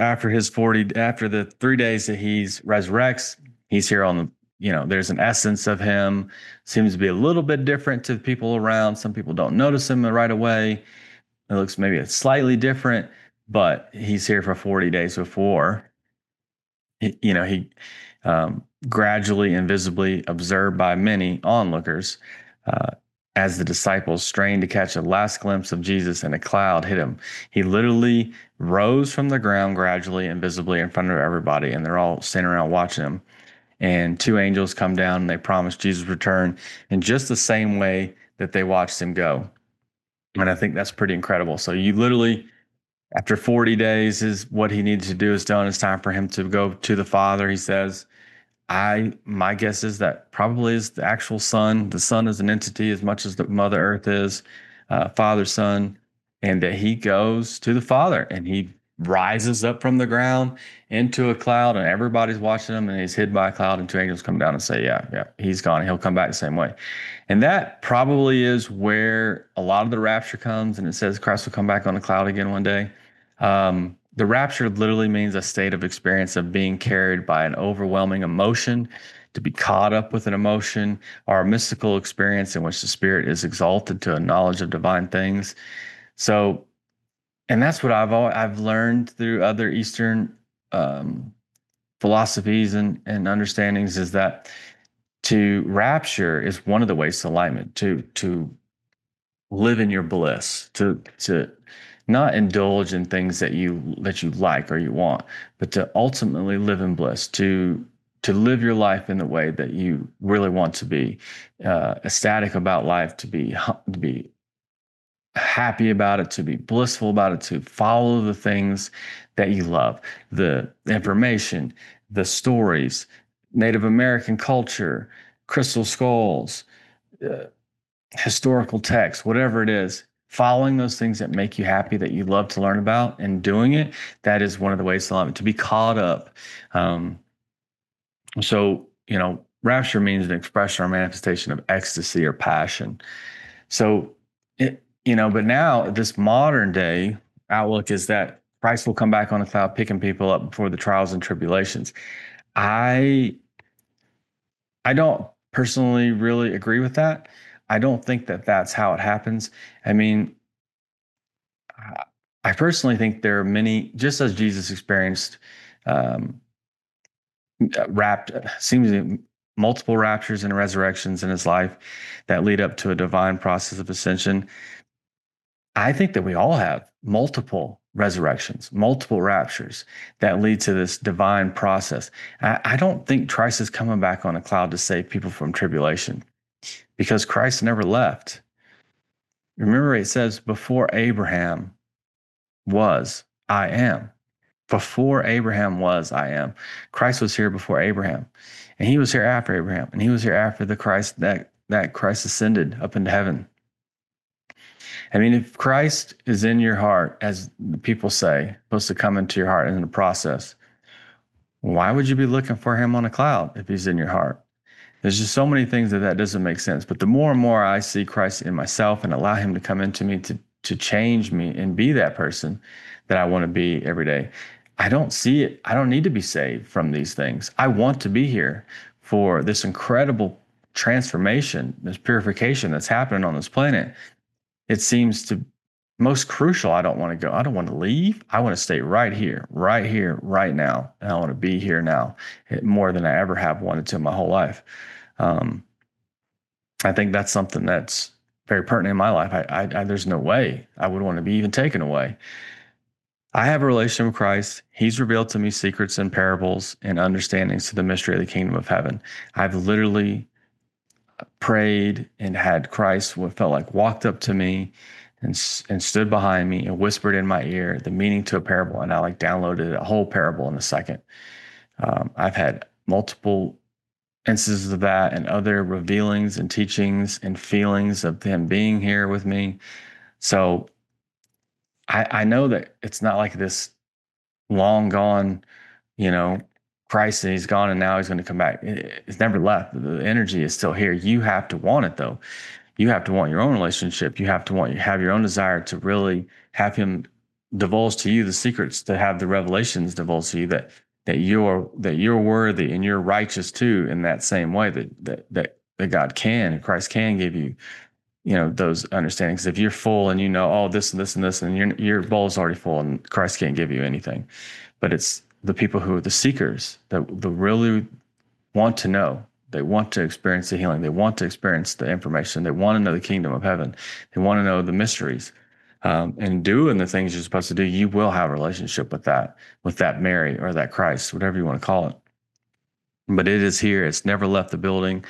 the 3 days that he's resurrects, he's here on the, there's an essence of him, seems to be a little bit different to the people around. Some people don't notice him right away. It looks maybe slightly different, but he's here for 40 days before. He gradually and visibly observed by many onlookers, as the disciples strained to catch a last glimpse of Jesus and a cloud hit him. He literally rose from the ground gradually and visibly in front of everybody, and they're all standing around watching him. And two angels come down and they promise Jesus' return in just the same way that they watched him go. And I think that's pretty incredible. So you literally, after 40 days, is what he needs to do is done. It's time for him to go to the Father. He says, my guess is that probably is the actual Son. The Son is an entity as much as the Mother Earth is, Father, Son, and that he goes to the Father and he rises up from the ground into a cloud, and everybody's watching him, and he's hid by a cloud, and two angels come down and say, yeah, he's gone. He'll come back the same way. And that probably is where a lot of the rapture comes, and it says Christ will come back on a cloud again one day. The rapture literally means a state of experience of being carried by an overwhelming emotion, to be caught up with an emotion, or a mystical experience in which the spirit is exalted to a knowledge of divine things. So, and that's what I've learned through other Eastern philosophies and understandings, is that to rapture is one of the ways to enlightenment, to live in your bliss, to not indulge in things that you like or you want, but to ultimately live in bliss, to live your life in the way that you really want to be, ecstatic about life, to be happy about it, to be blissful about it, to follow the things that you love, the information, the stories, Native American culture, crystal skulls, uh, historical text, whatever it is, following those things that make you happy, that you love to learn about, and doing it, that is one of the ways to love it, to be caught up. Um, so, rapture means an expression or manifestation of ecstasy or passion. So, but now this modern day outlook is that Christ will come back on a cloud, picking people up before the trials and tribulations. I I don't personally really agree with that. I don't think that that's how it happens. I mean, I I personally think there are many, just as Jesus experienced um, wrapped, seems multiple raptures and resurrections in his life that lead up to a divine process of ascension. I think that we all have multiple resurrections, multiple raptures that lead to this divine process. I don't think Christ is coming back on a cloud to save people from tribulation because Christ never left. Remember, it says, before Abraham was, I am. Before Abraham was, I am. Christ was here before Abraham, and he was here after Abraham, and he was here after the Christ that Christ ascended up into heaven. I mean, if Christ is in your heart, as the people say, supposed to come into your heart in the process, why would you be looking for him on a cloud if he's in your heart? There's just so many things that doesn't make sense. But the more and more I see Christ in myself and allow him to come into me to change me and be that person that I want to be every day, I don't see it. I don't need to be saved from these things. I want to be here for this incredible transformation, this purification that's happening on this planet. It seems to most crucial. I don't want to go. I don't want to leave. I want to stay right here, right now. And I want to be here now more than I ever have wanted to in my whole life. Um, I think that's something that's very pertinent in my life. There's no way I would want to be even taken away. I have a relationship with Christ. He's revealed to me secrets and parables and understandings to the mystery of the kingdom of heaven. I've literally prayed and had Christ what felt like walked up to me and stood behind me and whispered in my ear the meaning to a parable, and I downloaded a whole parable in a second. I've had multiple instances of that and other revealings and teachings and feelings of him being here with me. So I know that it's not like this long gone, you know, Christ and he's gone and now he's going to come back. It's never left. The energy is still here. You have to want it though. You have to want your own relationship. You have to have your own desire to really have him divulge to you the secrets, to have the revelations divulge to you that you're worthy and you're righteous too in that same way that God can and Christ can give you, those understandings. If you're full and oh, this and this and this, and your bowl is already full and Christ can't give you anything. But it's the people who are the seekers that really want to know. They want to experience the healing. They want to experience the information. They want to know the kingdom of heaven. They want to know the mysteries. And doing the things you're supposed to do, you will have a relationship with that Mary or that Christ, whatever you want to call it. But it is here. It's never left the building.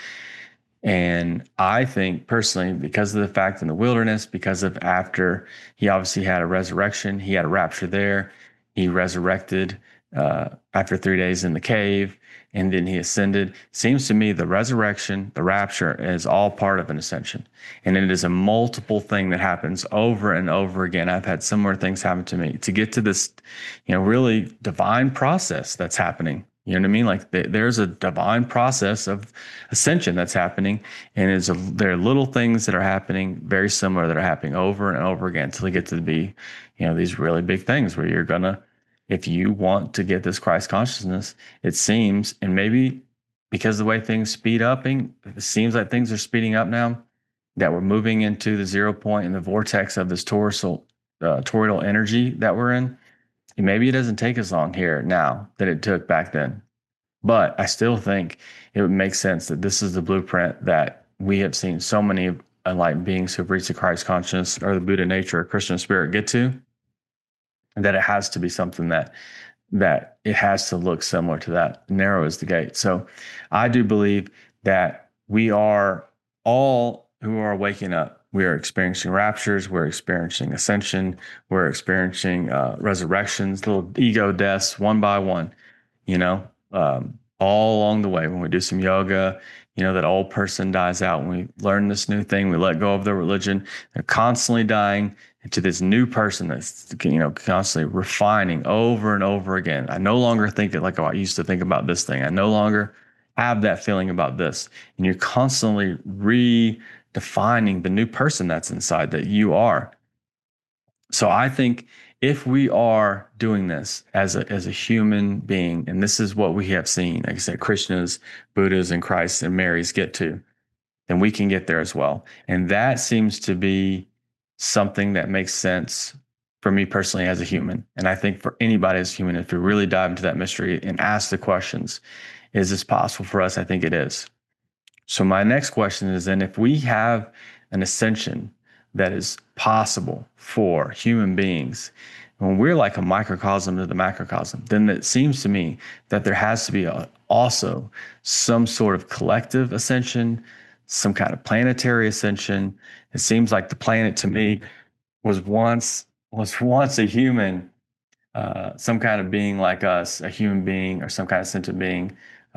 And I think personally, because of the fact in the wilderness, because of after he obviously had a resurrection, he had a rapture there. He resurrected after 3 days in the cave, and then he ascended. Seems to me the resurrection, the rapture is all part of an ascension. And it is a multiple thing that happens over and over again. I've had similar things happen to me to get to this, really divine process that's happening. You know what I mean? Like there's a divine process of ascension that's happening, and there are little things that are happening very similar that are happening over and over again until you get to be, these really big things where you're gonna, if you want to get this Christ consciousness, it seems, and maybe because of the way things speed up, it seems like things are speeding up now, that we're moving into the 0 point in the vortex of this toroidal energy that we're in. Maybe it doesn't take as long here now that it took back then. But I still think it would make sense that this is the blueprint that we have seen so many enlightened beings who've reached the Christ consciousness or the Buddha nature or Christian spirit get to, and that it has to be something that it has to look similar to that. Narrow is the gate. So I do believe that we are all who are waking up. We are experiencing raptures. We're experiencing ascension. We're experiencing resurrections, little ego deaths, one by one, all along the way. When we do some yoga, that old person dies out. When we learn this new thing, we let go of their religion. They're constantly dying into this new person that's, constantly refining over and over again. I no longer think it like I used to think about this thing. I no longer have that feeling about this. And you're constantly redefining the new person that's inside that you are. So I think if we are doing this as a human being, and this is what we have seen, like I said, Krishnas, Buddhas, and Christ and Marys get to, then we can get there as well. And that seems to be something that makes sense for me personally as a human. And I think for anybody as a human, if we really dive into that mystery and ask the questions, is this possible for us? I think it is. So my next question is then, if we have an ascension that is possible for human beings, when we're like a microcosm to the macrocosm, then it seems to me that there has to be also some sort of collective ascension, some kind of planetary ascension. It seems like the planet to me was once a human, some kind of being like us, a human being or some kind of sentient being,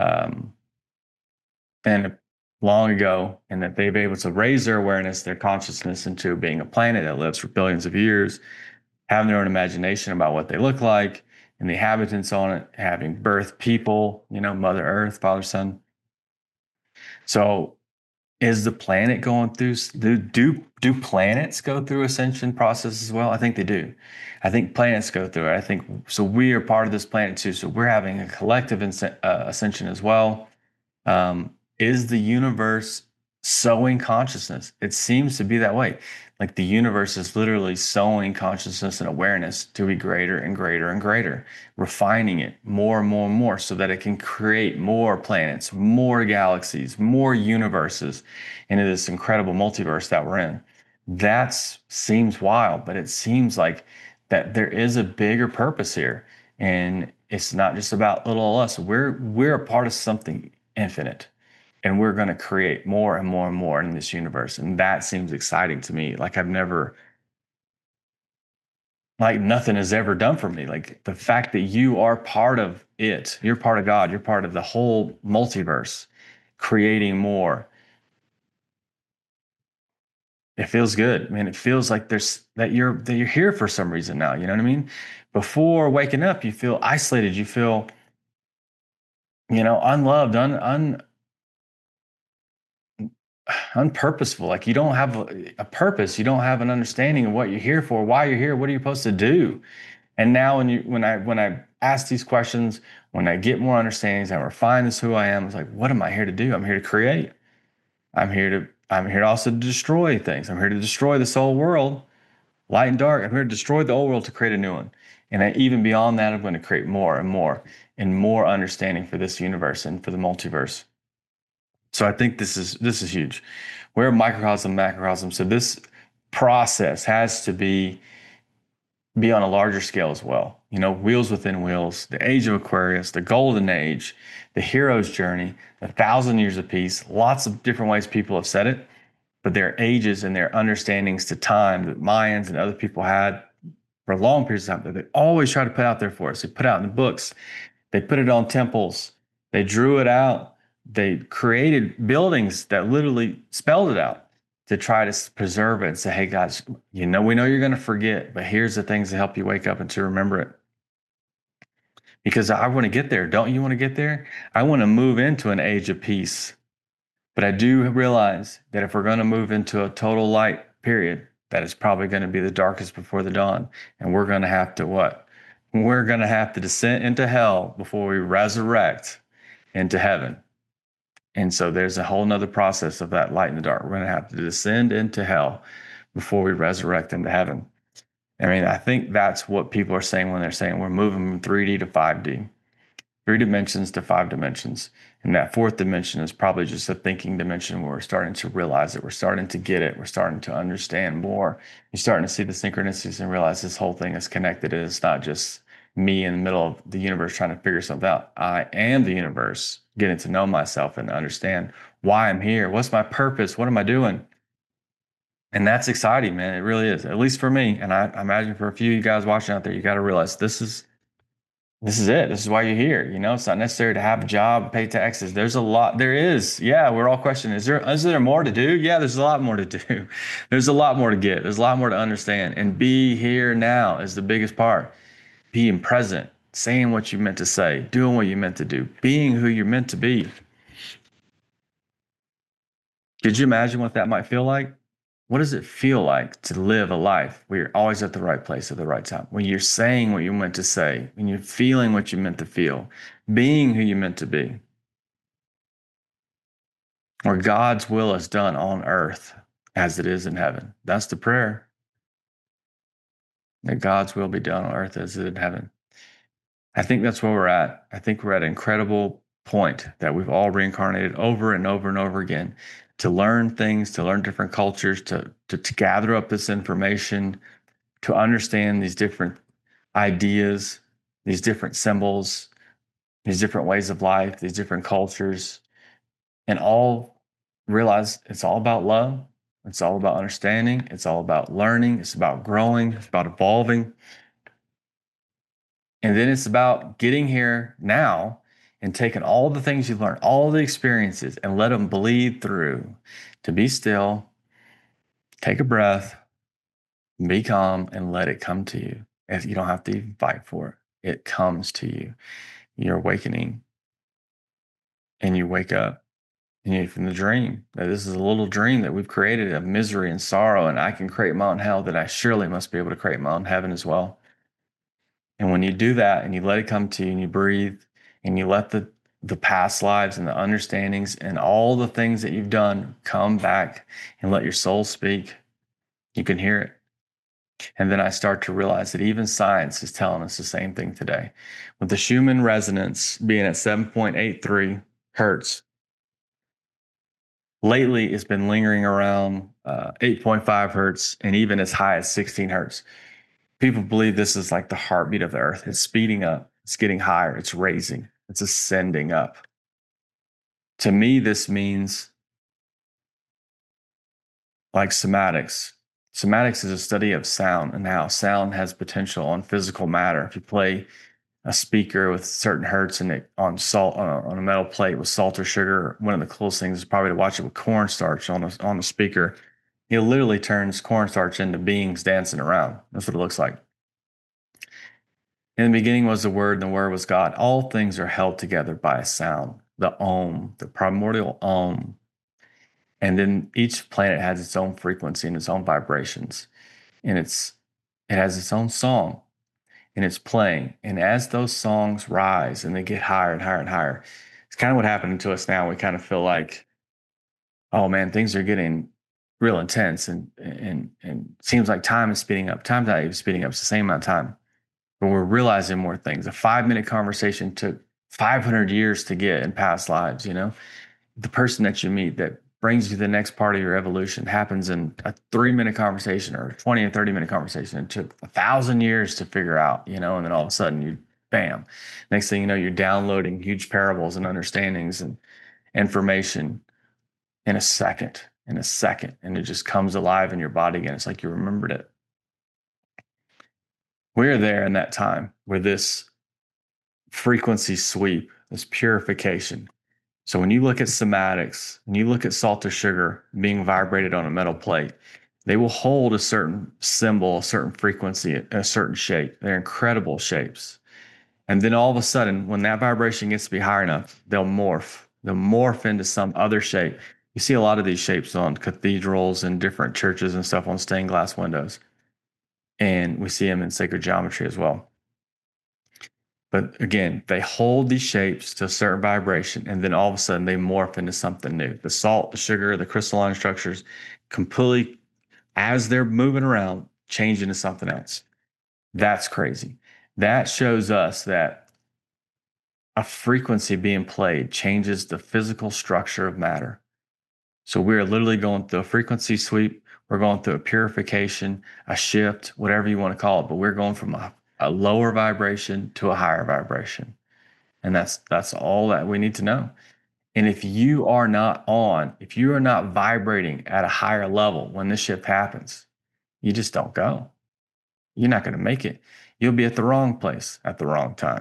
and long ago, and that they've been able to raise their awareness, their consciousness into being a planet that lives for billions of years, having their own imagination about what they look like, and the inhabitants on it, having birth people, Mother Earth, Father, Son. So is the planet going through, do planets go through ascension process as well? I think they do. I think planets go through it. I think, so we are part of this planet too. So we're having a collective ascension as well. Is the universe sowing consciousness? It seems to be that way. Like the universe is literally sowing consciousness and awareness to be greater and greater and greater, refining it more and more and more so that it can create more planets, more galaxies, more universes into this incredible multiverse that we're in. That seems wild, but it seems like that there is a bigger purpose here. And it's not just about little us. We're a part of something infinite, and we're going to create more and more and more in this universe. And that seems exciting to me. Like nothing has ever done for me. Like the fact that you are part of it, you're part of God, you're part of the whole multiverse, creating more. It feels good. I mean, it feels like you're here for some reason now. You know what I mean? Before waking up, you feel isolated. You feel, unloved, unpurposeful. Like you don't have a purpose. You don't have an understanding of what you're here for, why you're here, what are you supposed to do. And now when I ask these questions, when I get more understandings and refine this who I am, it's like, what am I here to do? I'm here to create. I'm here to also destroy things. I'm here to destroy this whole world, light and dark. I'm here to destroy the old world to create a new one. And even beyond that, I'm going to create more and more understanding for this universe and for the multiverse. So I think this is huge. We're a microcosm, macrocosm. So this process has to be on a larger scale as well. Wheels within wheels, the age of Aquarius, the golden age, the hero's journey, 1,000 years of peace, lots of different ways people have said it, but their ages and their understandings to time that Mayans and other people had for long periods of time that they always try to put out there for us. They put out in the books, they put it on temples, they drew it out. They created buildings that literally spelled it out to try to preserve it and say, hey, guys, we know you're going to forget, but here's the things to help you wake up and to remember it. Because I want to get there. Don't you want to get there? I want to move into an age of peace. But I do realize that if we're going to move into a total light period, that is probably going to be the darkest before the dawn. And we're going to have to what? We're going to have to descend into hell before we resurrect into heaven. And so there's a whole nother process of that light and the dark. We're going to have to descend into hell before we resurrect into heaven. I mean, I think that's what people are saying when they're saying we're moving from 3D to 5D, 3 dimensions to 5 dimensions. And that 4th dimension is probably just a thinking dimension where we're starting to realize it. We're starting to get it. We're starting to understand more. You're starting to see the synchronicities and realize this whole thing is connected. And it's not just me in the middle of the universe trying to figure something out. I am the universe, getting to know myself and understand why I'm here. What's my purpose? What am I doing? And that's exciting, man. It really is, at least for me. And I imagine for a few of you guys watching out there, you got to realize this is This is it. This is why you're here. It's not necessary to have a job, pay taxes. There's a lot. There is. Yeah, we're all questioning. Is there more to do? Yeah, there's a lot more to do. There's a lot more to get. There's a lot more to understand. And be here now is the biggest part. Being present, saying what you meant to say, doing what you meant to do, being who you're meant to be. Could you imagine what that might feel like? What does it feel like to live a life where you're always at the right place at the right time? When you're saying what you meant to say, when you're feeling what you meant to feel, being who you meant to be, where God's will is done on earth as it is in heaven. That's the prayer, that God's will be done on earth as it is in heaven. I think that's where we're at. I think we're at an incredible point that we've all reincarnated over and over and over again to learn things, to learn different cultures, to gather up this information, to understand these different ideas, these different symbols, these different ways of life, these different cultures, and all realize it's all about love. It's all about understanding. It's all about learning. It's about growing. It's about evolving. And then it's about getting here now and taking all the things you've learned, all the experiences, and let them bleed through to be still, take a breath, be calm, and let it come to you. If you don't have to even fight for it, it comes to you. You're awakening and you wake up and you're from the dream. That this is a little dream that we've created of misery and sorrow, and I can create my own hell, that I surely must be able to create my own heaven as well. And when you do that and you let it come to you and you breathe and you let the past lives and the understandings and all the things that you've done come back and let your soul speak, you can hear it. And then I start to realize that even science is telling us the same thing today. With the Schumann resonance being at 7.83 hertz, lately it's been lingering around 8.5 hertz and even as high as 16 hertz. People believe this is like the heartbeat of the earth. It's speeding up, it's getting higher, it's raising, it's ascending up. To me, this means like somatics. Somatics is a study of sound and how sound has potential on physical matter. If you play a speaker with certain hertz and it on salt on a metal plate with salt or sugar, one of the coolest things is probably to watch it with cornstarch on the speaker. It literally turns cornstarch into beings dancing around. That's what it looks like. In the beginning was the Word, and the Word was God. All things are held together by a sound, the Om, the primordial Om. And then each planet has its own frequency and its own vibrations. And it has its own song and it's playing. And as those songs rise and they get higher and higher and higher, it's kind of what happened to us now. We kind of feel like, oh man, things are getting real intense and seems like time is speeding up. Time's not even speeding up, it's the same amount of time. But we're realizing more things. A 5-minute conversation took 500 years to get in past lives. The person that you meet that brings you to the next part of your evolution happens in a 3-minute conversation or 20 or 30-minute conversation. It took 1,000 years to figure out, and then all of a sudden you, bam, next thing you know, you're downloading huge parables and understandings and information in a second, and it just comes alive in your body again. It's like you remembered it. We're there in that time where this frequency sweep, this purification. So when you look at somatics, when you look at salt or sugar being vibrated on a metal plate, they will hold a certain symbol, a certain frequency, a certain shape. They're incredible shapes. And then all of a sudden, when that vibration gets to be high enough, they'll morph. They'll morph into some other shape. You see a lot of these shapes on cathedrals and different churches and stuff on stained glass windows. And we see them in sacred geometry as well. But again, they hold these shapes to a certain vibration, and then all of a sudden they morph into something new. The salt, the sugar, the crystalline structures completely, as they're moving around, change into something else. That's crazy. That shows us that a frequency being played changes the physical structure of matter. So we're literally going through a frequency sweep. We're going through a purification, a shift, whatever you want to call it. But we're going from a lower vibration to a higher vibration. And that's all that we need to know. And if you are not vibrating at a higher level when this shift happens, you just don't go. You're not going to make it. You'll be at the wrong place at the wrong time.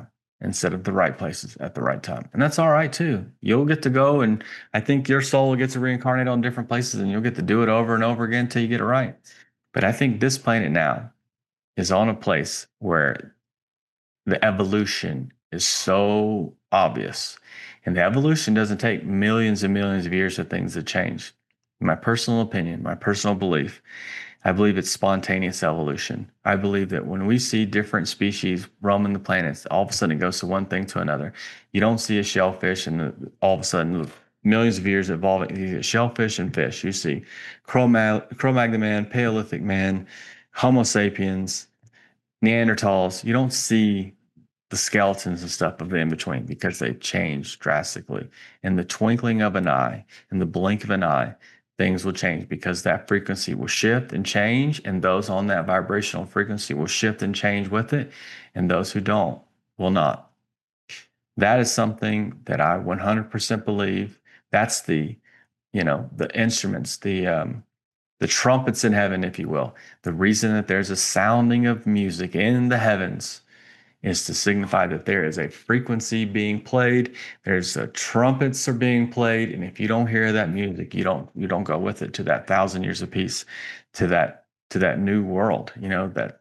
instead of the right places at the right time. And that's all right too. You'll get to go, and I think your soul gets to reincarnate on different places, and you'll get to do it over and over again until you get it right. But I think this planet now is on a place where the evolution is so obvious. And the evolution doesn't take millions and millions of years for things to change. In my personal opinion, my personal belief, I believe it's spontaneous evolution. I believe that when we see different species roaming the planets, all of a sudden it goes to one thing to another. You don't see a shellfish and all of a sudden millions of years evolving. You get shellfish and fish. You see Cro-Magnon man, Paleolithic man, Homo sapiens, Neanderthals. You don't see the skeletons and stuff of the in between because they've changed drastically. In the twinkling of an eye, in the blink of an eye, things will change because that frequency will shift and change, and those on that vibrational frequency will shift and change with it, and those who don't will not. That is something that I 100% believe. That's the instruments, the trumpets in heaven, if you will. The reason that there's a sounding of music in the heavens is to signify that there is a frequency being played. There's trumpets are being played, and if you don't hear that music, you don't go with it to that 1,000 years of peace, to that new world. That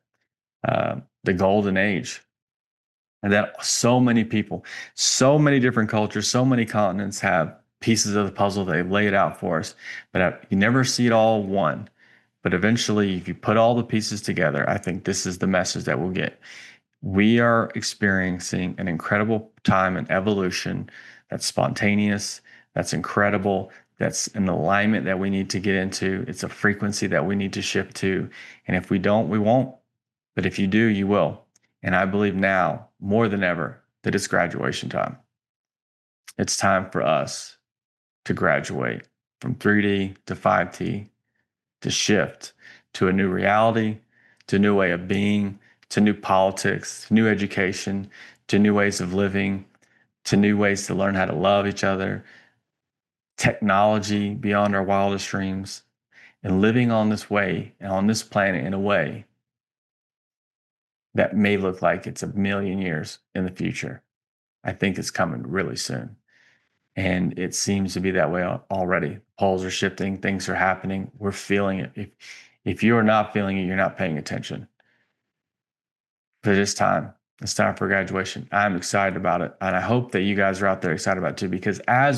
the golden age, and that so many people, so many different cultures, so many continents have pieces of the puzzle. They lay it out for us, but you never see it all one. But eventually, if you put all the pieces together, I think this is the message that we'll get. We are experiencing an incredible time in evolution that's spontaneous, that's incredible, that's an alignment that we need to get into. It's a frequency that we need to shift to. And if we don't, we won't. But if you do, you will. And I believe now, more than ever, that it's graduation time. It's time for us to graduate from 3D to 5D, to shift to a new reality, to a new way of being, to new politics, new education, to new ways of living, to new ways to learn how to love each other, technology beyond our wildest dreams, and living on this way and on this planet in a way that may look like it's a million years in the future. I think it's coming really soon. And it seems to be that way already. Poles are shifting, things are happening. We're feeling it. If you are not feeling it, you're not paying attention. But it's time. It's time for graduation. I'm excited about it. And I hope that you guys are out there excited about it too, because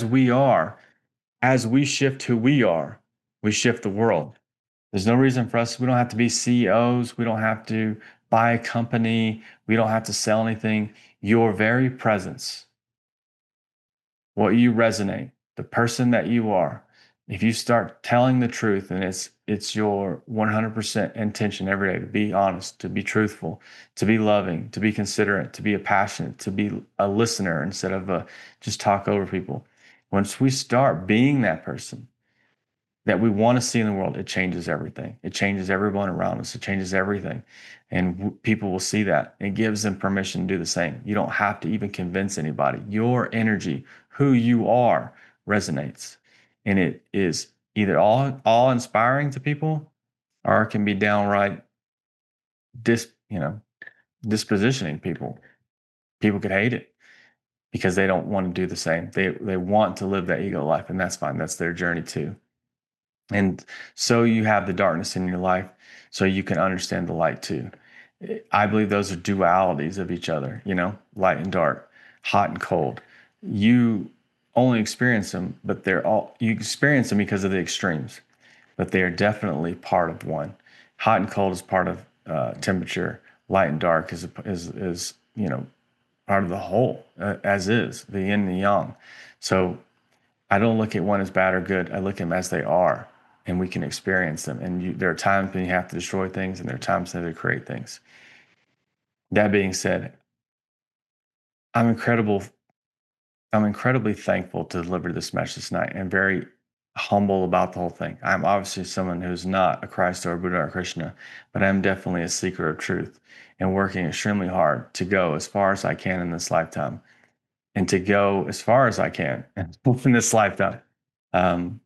as we shift who we are, we shift the world. There's no reason for us. We don't have to be CEOs. We don't have to buy a company. We don't have to sell anything. Your very presence, what you resonate, the person that you are, if you start telling the truth, and it's your 100% intention every day to be honest, to be truthful, to be loving, to be considerate, to be a passionate, to be a listener instead of just talk over people. Once we start being that person that we want to see in the world, it changes everything. It changes everyone around us. It changes everything. And people will see that. It gives them permission to do the same. You don't have to even convince anybody. Your energy, who you are, resonates. And it is either all inspiring to people, or it can be downright dispositioning people. People could hate it because they don't want to do the same. They want to live that ego life, and that's fine. That's their journey too. And so you have the darkness in your life, so you can understand the light too. I believe those are dualities of each other, light and dark, hot and cold. You only experience them, but you experience them because of the extremes, but they are definitely part of one. Hot and cold is part of temperature. Light and dark is part of the whole, as is the yin and the yang. So I don't look at one as bad or good. I look at them as they are, and we can experience them. And there are times when you have to destroy things, and there are times when you create things. That being said, I'm incredibly thankful to deliver this message tonight, and very humble about the whole thing. I'm obviously someone who's not a Christ or a Buddha or Krishna, but I'm definitely a seeker of truth and working extremely hard to go as far as I can in this lifetime, and to go as far as I can in this lifetime. Um,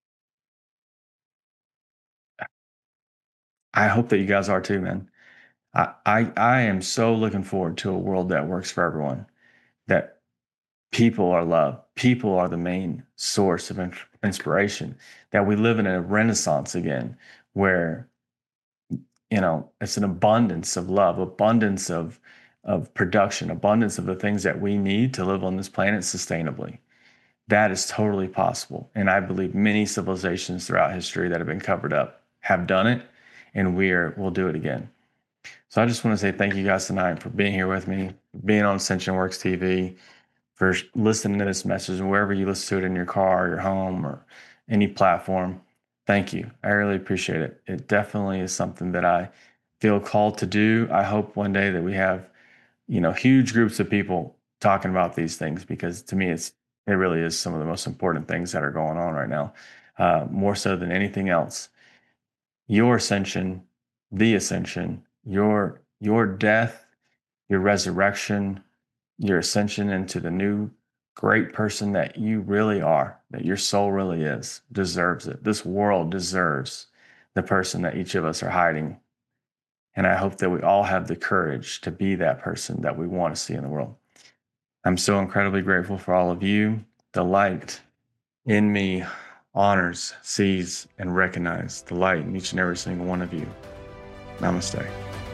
I hope that you guys are too, man. I am so looking forward to a world that works for everyone, that people are love, people are the main source of inspiration, that we live in a renaissance again where, it's an abundance of love, abundance of production, abundance of the things that we need to live on this planet sustainably. That is totally possible. And I believe many civilizations throughout history that have been covered up have done it, and we'll do it again. So I just want to say thank you guys tonight for being here with me, being on Ascension Works TV, for listening to this message, and wherever you listen to it, in your car, your home, or any platform. Thank you. I really appreciate it. It definitely is something that I feel called to do. I hope one day that we have, huge groups of people talking about these things, because to me, it really is some of the most important things that are going on right now, more so than anything else. Your ascension, the ascension, your death, your resurrection, your ascension into the new great person that you really are, that your soul really is, deserves it. This world deserves the person that each of us are hiding. And I hope that we all have the courage to be that person that we want to see in the world. I'm so incredibly grateful for all of you. The light in me honors, sees, and recognizes the light in each and every single one of you. Namaste.